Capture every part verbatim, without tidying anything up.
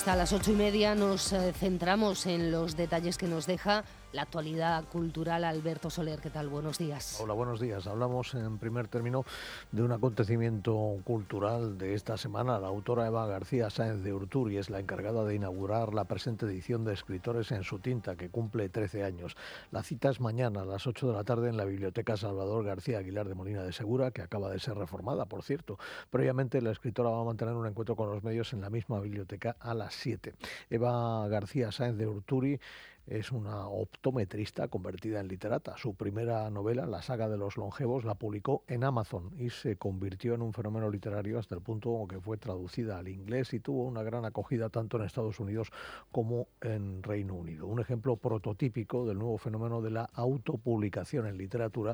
Hasta las ocho y media nos eh, centramos en los detalles que nos deja la actualidad cultural. Alberto Soler, ¿qué tal? Buenos días. Hola, buenos días. Hablamos en primer término de un acontecimiento cultural de esta semana. La autora Eva García Sáenz de Urturi es la encargada de inaugurar la presente edición de Escritores en su tinta, que cumple trece años. La cita es mañana a las ocho de la tarde en la Biblioteca Salvador García Aguilar de Molina de Segura, que acaba de ser reformada, por cierto. Previamente, la escritora va a mantener un encuentro con los medios en la misma biblioteca a las siete. Eva García Sáenz de Urturi es una optometrista convertida en literata. Su primera novela, La saga de los longevos, la publicó en Amazon y se convirtió en un fenómeno literario hasta el punto que fue traducida al inglés y tuvo una gran acogida tanto en Estados Unidos como en Reino Unido. Un ejemplo prototípico del nuevo fenómeno de la autopublicación en literatura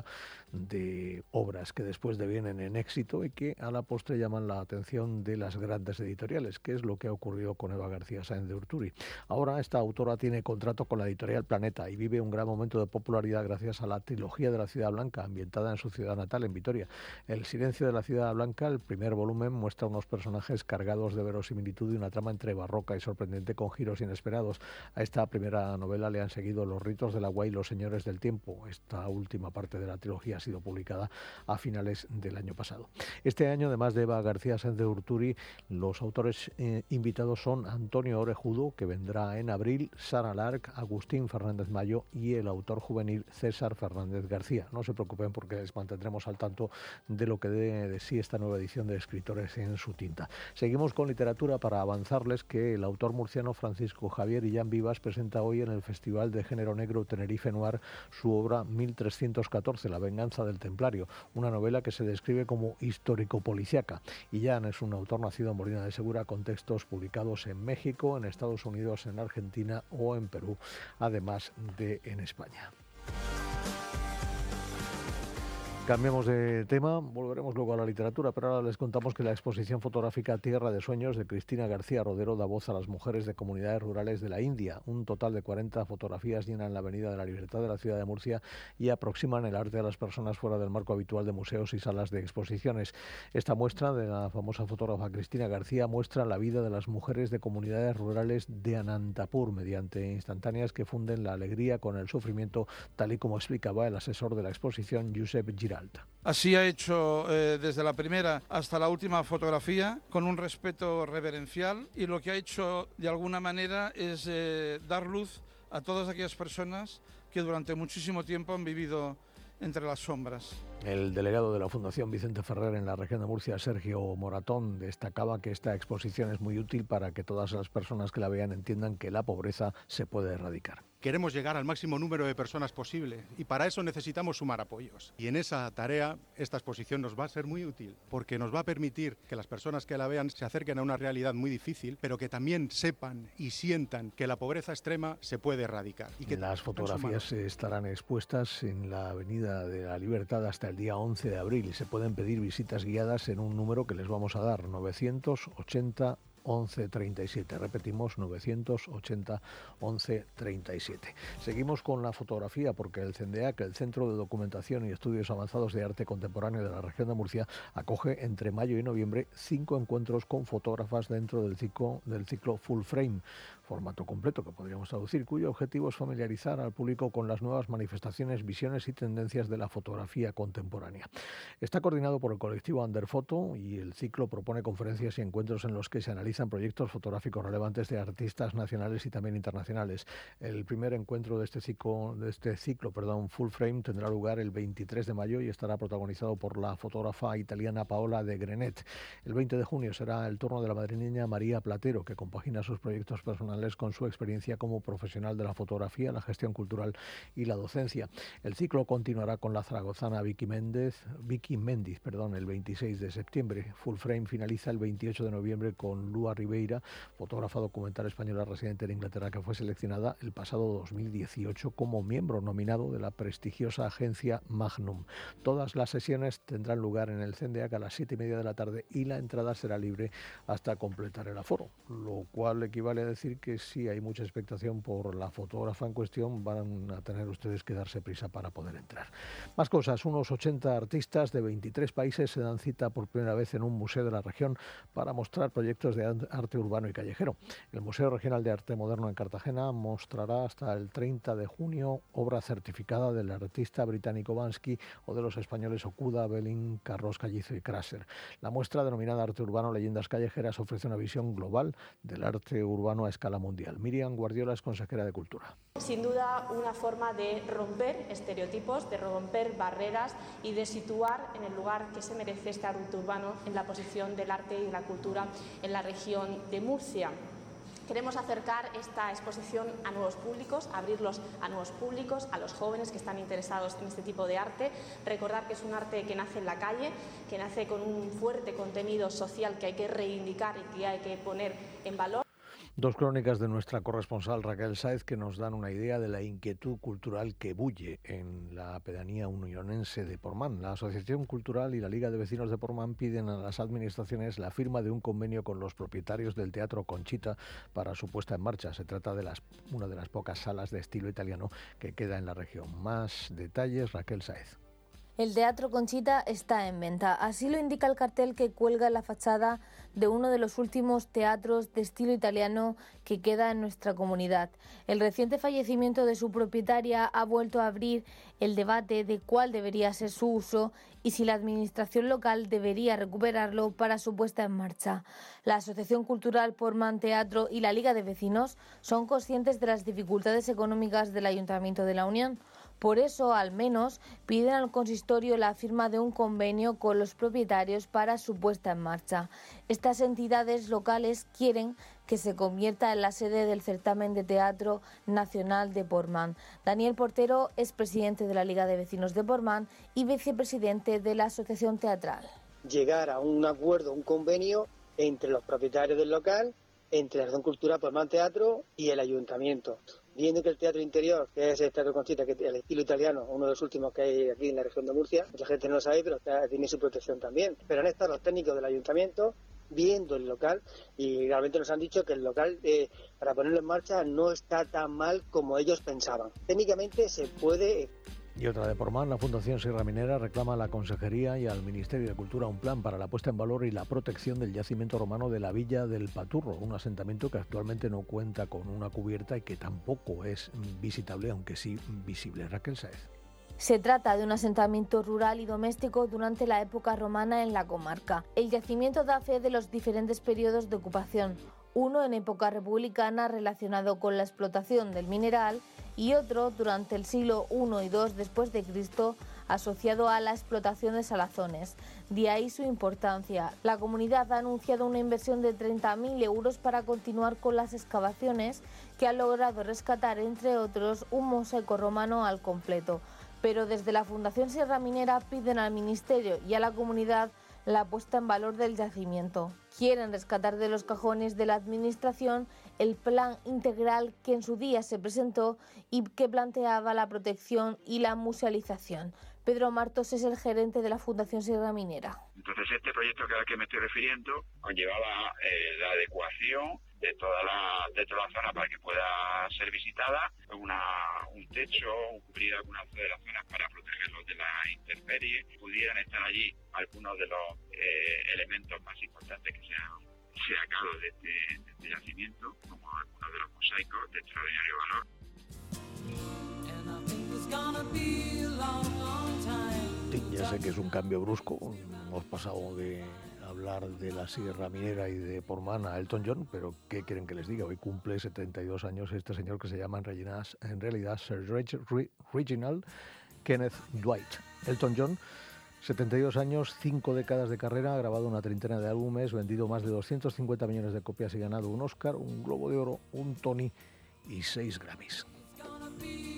de obras que después devienen en éxito y que a la postre llaman la atención de las grandes editoriales, que es lo que ha ocurrido con Eva García Sáenz de Urturi. Ahora esta autora tiene contrato con la editorial Planeta y vive un gran momento de popularidad gracias a la trilogía de la Ciudad Blanca, ambientada en su ciudad natal, en Vitoria. El silencio de la Ciudad Blanca, el primer volumen, muestra unos personajes cargados de verosimilitud y una trama entre barroca y sorprendente con giros inesperados. A esta primera novela le han seguido Los ritos del agua y Los señores del tiempo. Esta última parte de la trilogía ha sido publicada a finales del año pasado. Este año, además de Eva García Sáenz de Urturi, los autores eh, invitados son Antonio Orejudo, que vendrá en abril, Sara Lark, Agustín Fernández Mayo y el autor juvenil César Fernández García. No se preocupen porque les mantendremos al tanto de lo que dé de sí esta nueva edición de Escritores en su tinta. Seguimos con literatura para avanzarles que el autor murciano Francisco Javier Illán Vivas presenta hoy en el Festival de Género Negro Tenerife Noir su obra mil trescientos catorce, La venganza del templario, una novela que se describe como histórico-policiaca. Illán es un autor nacido en Molina de Segura con textos publicados en México, en Estados Unidos, en Argentina o en Perú, además de en España. Cambiemos de tema, volveremos luego a la literatura, pero ahora les contamos que la exposición fotográfica Tierra de Sueños de Cristina García Rodero da voz a las mujeres de comunidades rurales de la India. Un total de cuarenta fotografías llenan la Avenida de la Libertad de la ciudad de Murcia y aproximan el arte a las personas fuera del marco habitual de museos y salas de exposiciones. Esta muestra de la famosa fotógrafa Cristina García muestra la vida de las mujeres de comunidades rurales de Anantapur mediante instantáneas que funden la alegría con el sufrimiento, tal y como explicaba el asesor de la exposición, Josep Giralt. Así ha hecho eh, desde la primera hasta la última fotografía, con un respeto reverencial, y lo que ha hecho de alguna manera es eh, dar luz a todas aquellas personas que durante muchísimo tiempo han vivido entre las sombras. El delegado de la Fundación Vicente Ferrer en la región de Murcia, Sergio Moratón, destacaba que esta exposición es muy útil para que todas las personas que la vean entiendan que la pobreza se puede erradicar. Queremos llegar al máximo número de personas posible y para eso necesitamos sumar apoyos. Y en esa tarea esta exposición nos va a ser muy útil porque nos va a permitir que las personas que la vean se acerquen a una realidad muy difícil, pero que también sepan y sientan que la pobreza extrema se puede erradicar. Y que las fotografías estarán expuestas en la Avenida de la Libertad hasta el día once de abril y se pueden pedir visitas guiadas en un número que les vamos a dar, novecientos ochenta once treinta y siete. Repetimos, novecientos ochenta once treinta y siete. Seguimos con la fotografía porque el CENDEAC, el Centro de Documentación y Estudios Avanzados de Arte Contemporáneo de la región de Murcia, acoge entre mayo y noviembre cinco encuentros con fotógrafas dentro del ciclo, del ciclo Full Frame, formato completo que podríamos traducir, cuyo objetivo es familiarizar al público con las nuevas manifestaciones, visiones y tendencias de la fotografía contemporánea. Está coordinado por el colectivo Underfoto y el ciclo propone conferencias y encuentros en los que se analizan proyectos fotográficos relevantes de artistas nacionales y también internacionales. El primer encuentro de este ciclo, de este ciclo perdón, Full Frame tendrá lugar el veintitrés de mayo y estará protagonizado por la fotógrafa italiana Paola de Grenet. El veinte de junio será el turno de la madrileña María Platero, que compagina sus proyectos personales con su experiencia como profesional de la fotografía, la gestión cultural y la docencia. El ciclo continuará con la zaragozana Vicky Méndez, Vicky Méndez, perdón, el veintiséis de septiembre. Full Frame finaliza el veintiocho de noviembre con Lua Ribeira, fotógrafa documental española residente en Inglaterra, que fue seleccionada el pasado dos mil dieciocho como miembro nominado de la prestigiosa agencia Magnum. Todas las sesiones tendrán lugar en el CENDEAC a las siete y media de la tarde y la entrada será libre hasta completar el aforo, lo cual equivale a decir que si hay mucha expectación por la fotógrafa en cuestión, van a tener ustedes que darse prisa para poder entrar. Más cosas, unos ochenta artistas de veintitrés países se dan cita por primera vez en un museo de la región para mostrar proyectos de arte urbano y callejero. El Museo Regional de Arte Moderno en Cartagena mostrará hasta el treinta de junio obra certificada del artista británico Banksy o de los españoles Okuda, Belling, Carros Callizo y Krasser. La muestra, denominada Arte Urbano Leyendas Callejeras, ofrece una visión global del arte urbano a escala mundial. Miriam Guardiola es consejera de Cultura. Sin duda, una forma de romper estereotipos, de romper barreras y de situar en el lugar que se merece este arte urbano en la posición del arte y la cultura en la región de Murcia. Queremos acercar esta exposición a nuevos públicos, abrirlos a nuevos públicos, a los jóvenes que están interesados en este tipo de arte. Recordar que es un arte que nace en la calle, que nace con un fuerte contenido social que hay que reivindicar y que hay que poner en valor. Dos crónicas de nuestra corresponsal Raquel Sáez que nos dan una idea de la inquietud cultural que bulle en la pedanía unionense de Portmán. La Asociación Cultural y la Liga de Vecinos de Portmán piden a las administraciones la firma de un convenio con los propietarios del Teatro Conchita para su puesta en marcha. Se trata de las, una de las pocas salas de estilo italiano que queda en la región. Más detalles, Raquel Sáez. El Teatro Conchita está en venta, así lo indica el cartel que cuelga en la fachada de uno de los últimos teatros de estilo italiano que queda en nuestra comunidad. El reciente fallecimiento de su propietaria ha vuelto a abrir el debate de cuál debería ser su uso y si la administración local debería recuperarlo para su puesta en marcha. La Asociación Cultural Portmán Teatro y la Liga de Vecinos son conscientes de las dificultades económicas del Ayuntamiento de la Unión. Por eso, al menos, piden al consistorio la firma de un convenio con los propietarios para su puesta en marcha. Estas entidades locales quieren que se convierta en la sede del certamen de teatro nacional de Portmán. Daniel Portero es presidente de la Liga de Vecinos de Portmán y vicepresidente de la Asociación Teatral. Llegar a un acuerdo, un convenio entre los propietarios del local, entre la Asociación Cultural Portmán Teatro y el Ayuntamiento. Viendo que el teatro interior, que es el Teatro Conchita, que es el estilo italiano, uno de los últimos que hay aquí en la región de Murcia, mucha gente no lo sabe, pero está, tiene su protección también. Pero han estado los técnicos del ayuntamiento viendo el local y realmente nos han dicho que el local, eh, para ponerlo en marcha, no está tan mal como ellos pensaban. Técnicamente se puede... Y otra de Portmán, la Fundación Sierra Minera reclama a la Consejería y al Ministerio de Cultura un plan para la puesta en valor y la protección del yacimiento romano de la Villa del Paturro, un asentamiento que actualmente no cuenta con una cubierta y que tampoco es visitable, aunque sí visible. Raquel Sáez. Se trata de un asentamiento rural y doméstico durante la época romana en la comarca. El yacimiento da fe de los diferentes periodos de ocupación, uno en época republicana relacionado con la explotación del mineral y otro durante el siglo primero y segundo después de Cristo asociado a la explotación de salazones. De ahí su importancia. La comunidad ha anunciado una inversión de treinta mil euros para continuar con las excavaciones que han logrado rescatar, entre otros, un mosaico romano al completo. Pero desde la Fundación Sierra Minera piden al Ministerio y a la comunidad la puesta en valor del yacimiento. Quieren rescatar de los cajones de la Administración el plan integral que en su día se presentó y que planteaba la protección y la musealización. Pedro Martos es el gerente de la Fundación Sierra Minera. Entonces, este proyecto al que me estoy refiriendo conllevaba eh, la adecuación de toda la de toda la zona para que pueda ser visitada, una, un techo, cubrir algunas de las zonas para protegerlos de la intemperie, pudieran estar allí algunos de los eh, elementos más importantes que se han sacado de este, de este yacimiento, como algunos de los mosaicos de extraordinario valor. Sí, ya sé que es un cambio brusco, hemos pasado de hablar de la Sierra Minera y de Portmán a Elton John, pero ¿qué quieren que les diga? Hoy cumple setenta y dos años este señor que se llama en realidad Sir Reginald Kenneth Dwight. Elton John, setenta y dos años, cinco décadas de carrera, ha grabado una treintena de álbumes, vendido más de doscientos cincuenta millones de copias y ganado un Oscar, un Globo de Oro, un Tony y seis Grammys.